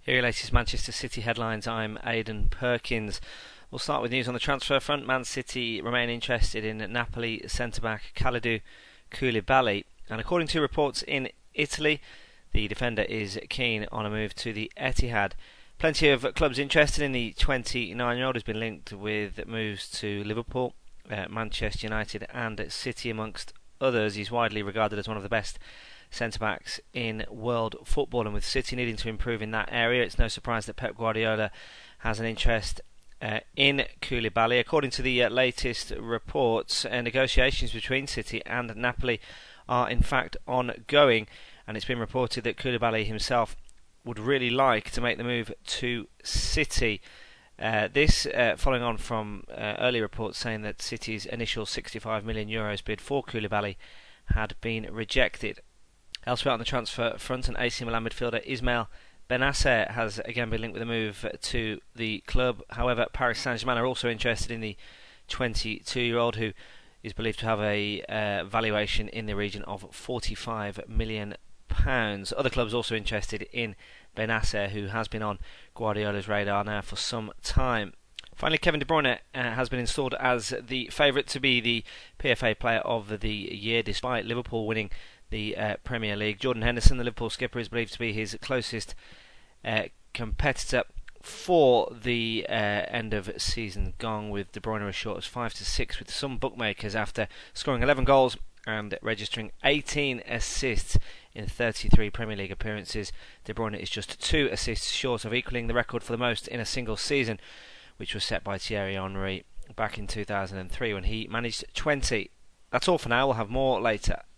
Here are your latest Manchester City headlines. I'm Aidan Perkins. We'll start with news on the transfer front. Man City remain interested in Napoli centre-back Kalidou Koulibaly, and according to reports in Italy, the defender is keen on a move to the Etihad. Plenty of clubs interested in the 29-year-old, who's been linked with moves to Liverpool, Manchester United and City amongst others. He's widely regarded as one of the best centre-backs in world football, and with City needing to improve in that area, it's no surprise that Pep Guardiola has an interest in Koulibaly. According to the latest reports, negotiations between City and Napoli are in fact ongoing, and it's been reported that Koulibaly himself would really like to make the move to City. This following on from early reports saying that City's initial €65 million bid for Koulibaly had been rejected. Elsewhere on the transfer front, an AC Milan midfielder Ismail Bennacer has again been linked with a move to the club. However, Paris Saint-Germain are also interested in the 22-year-old, who is believed to have a valuation in the region of £45 million. Other clubs also interested in Bennacer, who has been on Guardiola's radar now for some time. Finally, Kevin De Bruyne has been installed as the favourite to be the PFA Player of the Year, despite Liverpool winning the Premier League. Jordan Henderson, the Liverpool skipper, is believed to be his closest competitor for the end of season gong, with De Bruyne as short as 5-6 with some bookmakers after scoring 11 goals and registering 18 assists in 33 Premier League appearances. De Bruyne is just 2 assists short of equalling the record for the most in a single season, which was set by Thierry Henry back in 2003 when he managed 20. That's all for now. We'll have more later.